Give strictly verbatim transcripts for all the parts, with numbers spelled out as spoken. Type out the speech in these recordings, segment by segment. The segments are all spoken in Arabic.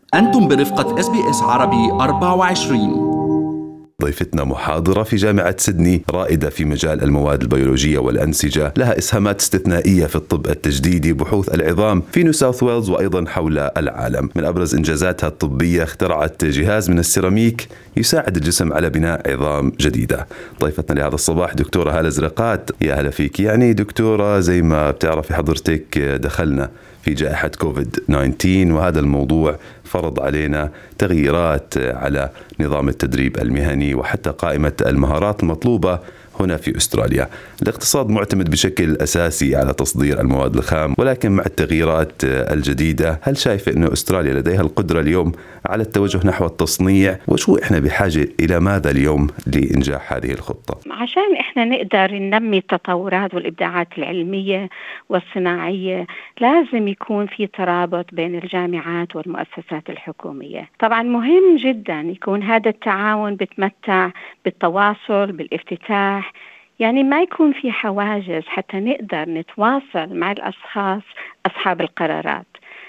أنتم برفقة إس بي إس عربي أربعة وعشرين. ضيفتنا محاضرة في جامعة سيدني، رائدة في مجال المواد البيولوجية والأنسجة، لها إسهامات استثنائية في الطب التجديدي، بحوث العظام في نيو ساوث ويلز وأيضا حول العالم. من أبرز إنجازاتها الطبية اخترعت جهاز من السيراميك يساعد الجسم على بناء عظام جديدة. ضيفتنا لهذا الصباح دكتورة هالة زرقات. يا هلا فيك. يعني دكتورة، زي ما بتعرفي حضرتك دخلنا في جائحة كوفيد تسعة عشر، وهذا الموضوع فرض علينا تغييرات على نظام التدريب المهني وحتى قائمة المهارات المطلوبة هنا في أستراليا. الاقتصاد معتمد بشكل أساسي على تصدير المواد الخام، ولكن مع التغييرات الجديدة هل شايفة أن أستراليا لديها القدرة اليوم على التوجه نحو التصنيع؟ وشو إحنا بحاجة إلى ماذا اليوم لإنجاح هذه الخطة؟ عشان إحنا نقدر ننمي التطورات والإبداعات العلمية والصناعية لازم يكون في ترابط بين الجامعات والمؤسسات الحكومية. طبعا مهم جدا يكون هذا التعاون بتمتع بالتواصل بالافتتاح، يعني ما يكون في حواجز حتى نقدر نتواصل مع الأشخاص أصحاب القرارات.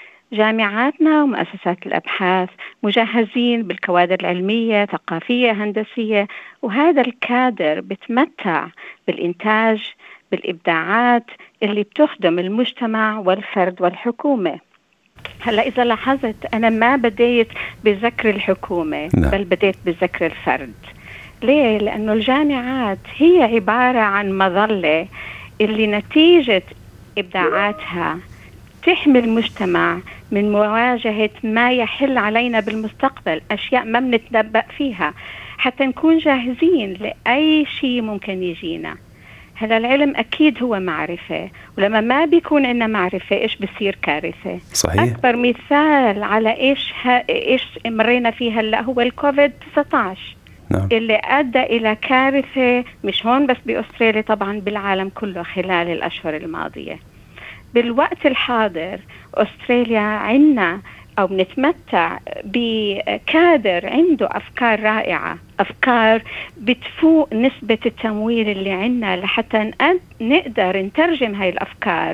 جامعاتنا ومؤسسات الأبحاث مجهزين بالكوادر العلمية، ثقافية، هندسية، وهذا الكادر بتمتع بالإنتاج، بالإبداعات اللي بتخدم المجتمع والفرد والحكومة. هلأ إذا لاحظت أنا ما بديت بذكر الحكومة، نعم. بل بديت بذكر الفرد. ليه؟ لأنه الجامعات هي عبارة عن مظلة اللي نتيجة إبداعاتها تحمي المجتمع من مواجهة ما يحل علينا بالمستقبل، أشياء ما بنتنبأ فيها، حتى نكون جاهزين لأي شيء ممكن يجينا. هلا العلم أكيد هو معرفة، ولما ما بيكون عندنا معرفة إيش بصير كارثة. صحيح. أكبر مثال على إيش ها إيش مرينا فيه هلا هو الكوفيد تسعة عشر. نعم. اللي أدى إلى كارثة مش هون بس بأستراليا، طبعا بالعالم كله خلال الأشهر الماضية. بالوقت الحاضر أستراليا عنا أو بنتمتع بكادر عنده أفكار رائعة، أفكار بتفوق نسبة التمويل اللي عنا لحتى نقدر نترجم هاي الأفكار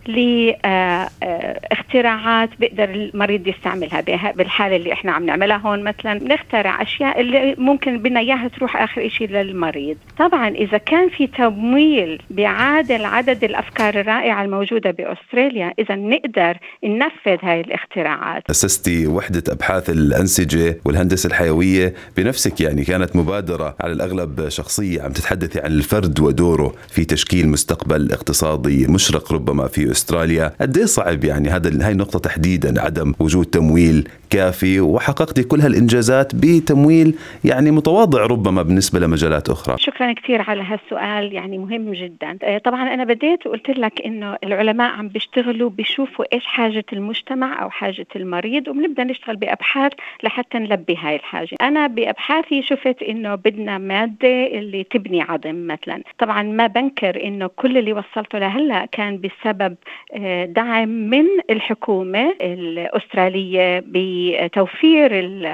لاختراعات بيقدر المريض يستعملها. بالحالة اللي احنا عم نعملها هون مثلا نخترع أشياء اللي ممكن بدنا إياها تروح آخر إشي للمريض. طبعا إذا كان في تمويل بيعادل عدد الأفكار الرائعة الموجودة بأستراليا، إذا نقدر ننفذ هاي الاختراعات. أسستي وحدة أبحاث الأنسجة والهندسة الحيوية بنفسك، يعني كانت مبادرة على الأغلب شخصية، عم تتحدثي عن الفرد ودوره في تشكيل مستقبل اقتصادي مشرق ربما في أستراليا. قد ايه صعب يعني هذا هاي النقطة تحديدا، عدم وجود تمويل كافي، وحققتي كل هالإنجازات بتمويل يعني متواضع ربما بالنسبة لمجالات أخرى. شكرا كثير على هالسؤال، يعني مهم جدا. طبعا أنا بديت وقلت لك إنه العلماء عم بيشتغلوا بيشوفوا إيش حاجة المجتمع أو حاجة المريض، وبنبدأ نشتغل بأبحاث لحتى نلبي هاي الحاجة. أنا بأبحاثي شفت إنه بدنا مادة اللي تبني عظم مثلا. طبعا ما بنكر إنه كل اللي وصلته لهلا كان بسبب دعم من الحكومة الأسترالية بتوفير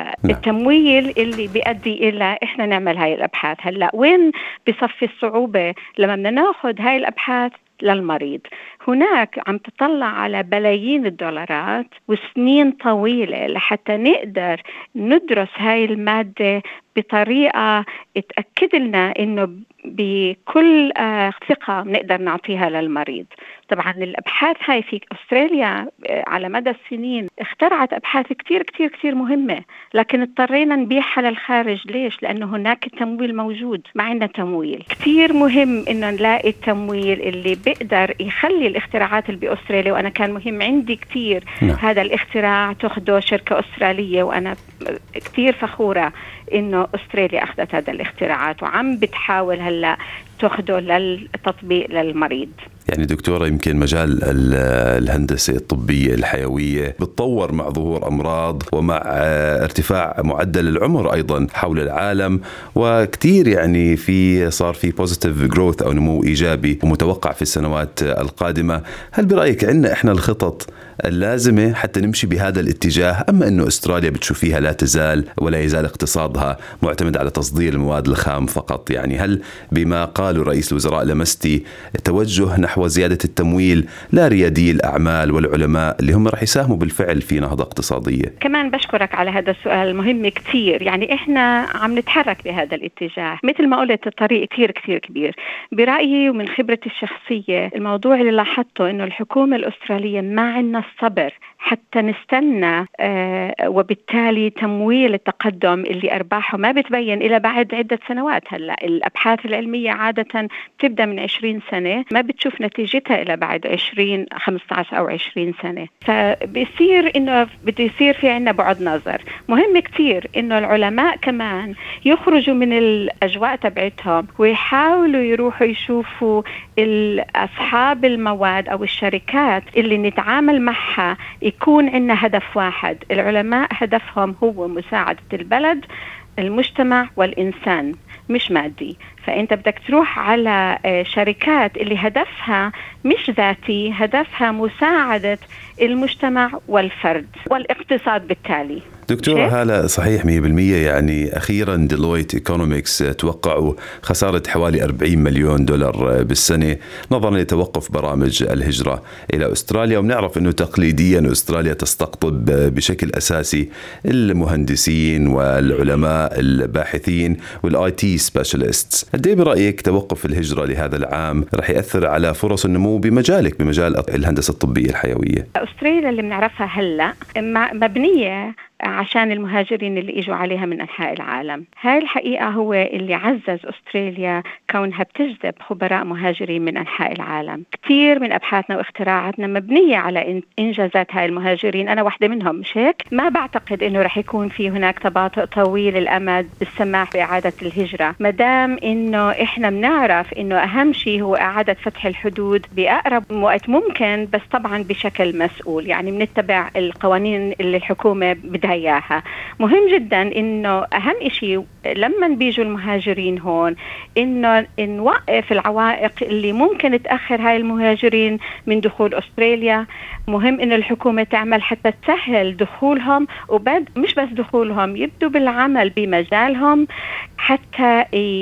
التمويل اللي بيؤدي إلى إحنا نعمل هاي الأبحاث. هلا وين بصفي الصعوبة؟ لما بدنا ناخذ هاي الأبحاث للمريض، هناك عم تطلع على بلايين الدولارات وسنين طويلة لحتى نقدر ندرس هاي المادة بطريقة تأكد لنا إنه بكل ثقة نقدر نعطيها للمريض. طبعا الأبحاث هاي في أستراليا على مدى السنين اخترعت أبحاث كتير كتير كتير مهمة، لكن اضطرينا نبيعها للخارج. ليش؟ لأنه هناك التمويل موجود، ما عندنا تمويل. كتير مهم إنه نلاقي التمويل اللي بيقدر يخلي الاختراعات اللي بأستراليا، وأنا كان مهم عندي كتير م. هذا الاختراع تأخذه شركة أسترالية، وأنا كتير فخورة إنه أستراليا أخذت هذا الاختراعات وعم بتحاول هلأ تأخذه للتطبيق للمريض. يعني دكتورة، يمكن مجال الهندسة الطبية الحيوية بتطور مع ظهور أمراض ومع ارتفاع معدل العمر أيضا حول العالم، وكتير يعني في صار في positive growth أو نمو إيجابي ومتوقع في السنوات القادمة. هل برأيك عندنا إحنا الخطط اللازمة حتى نمشي بهذا الاتجاه، أما أنه أستراليا بتشوفيها لا تزال ولا يزال اقتصادها معتمد على تصدير المواد الخام فقط؟ يعني هل بما قال الفيدرال ورئيس الوزراء لمستي توجه نحو زيادة التمويل لريادي الأعمال والعلماء اللي هم رح يساهموا بالفعل في نهضة اقتصادية. كمان بشكرك على هذا السؤال مهم كتير. يعني إحنا عم نتحرك بهذا الاتجاه. مثل ما قلت الطريق كتير كتير كبير. برأيي ومن خبرتي الشخصية الموضوع اللي لاحظته إنه الحكومة الأسترالية ما عندنا الصبر حتى نستنى آه وبالتالي تمويل التقدم اللي أرباحه ما بتبين إلا بعد عدة سنوات. هلأ الأبحاث العلمية عادة بتبدأ من عشرين سنة ما بتشوف نتيجتها إلا بعد عشرين خمسة عشر أو عشرين سنة. فبيصير إنه بده يصير في عنا بعد نظر. مهم كتير إنه العلماء كمان يخرجوا من الأجواء تبعتهم ويحاولوا يروحوا يشوفوا أصحاب المواد أو الشركات اللي نتعامل معها يكون عندنا هدف واحد. العلماء هدفهم هو مساعدة البلد المجتمع والإنسان مش مادي. فأنت بدك تروح على شركات اللي هدفها مش ذاتي، هدفها مساعدة المجتمع والفرد والاقتصاد بالتالي. دكتورة هالة صحيح مية بالمية. يعني أخيرا ديلويت إيكونوميكس توقعوا خسارة حوالي أربعين مليون دولار بالسنة نظرا لتوقف برامج الهجرة إلى أستراليا. وبنعرف أنه تقليديا أستراليا تستقطب بشكل أساسي المهندسين والعلماء الباحثين والآي تي سبيشاليستس. قد إيه برأيك توقف الهجرة لهذا العام رح يأثر على فرص النمو بمجالك بمجال الهندسة الطبية الحيوية؟ أستراليا اللي بنعرفها هلأ مبنية عشان المهاجرين اللي إجوا عليها من أنحاء العالم. هاي الحقيقة هو اللي عزز أستراليا كونها بتجذب خبراء مهاجرين من أنحاء العالم. كتير من أبحاثنا واختراعاتنا مبنية على إنجازات هاي المهاجرين. أنا واحدة منهم مش هيك؟ ما بعتقد إنه رح يكون في هناك تباطؤ طويل الأمد بالسماح بإعادة الهجرة مدام إنه إحنا بنعرف إنه أهم شيء هو إعادة فتح الحدود بأقرب وقت ممكن، بس طبعا بشكل مسؤول. يعني بنتبع القوانين اللي الحكومة بدها إياها. مهم جدا إنه أهم شيء لما بيجوا المهاجرين هون إنه نوقف العوائق اللي ممكن تأخر هاي المهاجرين من دخول أستراليا. مهم إن الحكومة تعمل حتى تسهل دخولهم، وبد مش بس دخولهم، يبدوا بالعمل بمجالهم حتى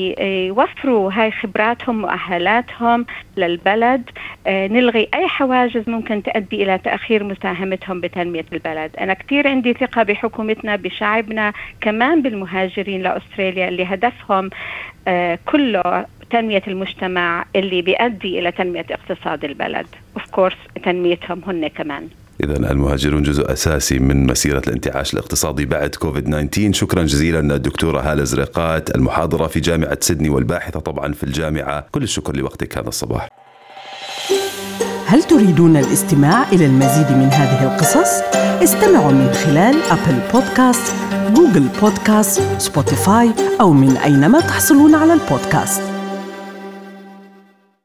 يوفروا هاي خبراتهم مؤهلاتهم للبلد. نلغي أي حواجز ممكن تؤدي إلى تأخير مساهمتهم بتنمية البلد. أنا كتير عندي ثقة بحكومتنا بشعبنا كمان بالمهاجرين لأستراليا اللي هدفهم كله تنمية المجتمع اللي بيؤدي إلى تنمية اقتصاد البلد. of course تنميتهم هن كمان. إذن المهاجرون جزء أساسي من مسيرة الانتعاش الاقتصادي بعد كوفيد تسعة عشر. شكرا جزيلا الدكتورة هالة زريقات المحاضرة في جامعة سيدني والباحثة طبعا في الجامعة. كل الشكر لوقتك هذا الصباح. هل تريدون الاستماع إلى المزيد من هذه القصص؟ استمعوا من خلال أبل بودكاست، جوجل بودكاست، سبوتيفاي أو من أينما تحصلون على البودكاست.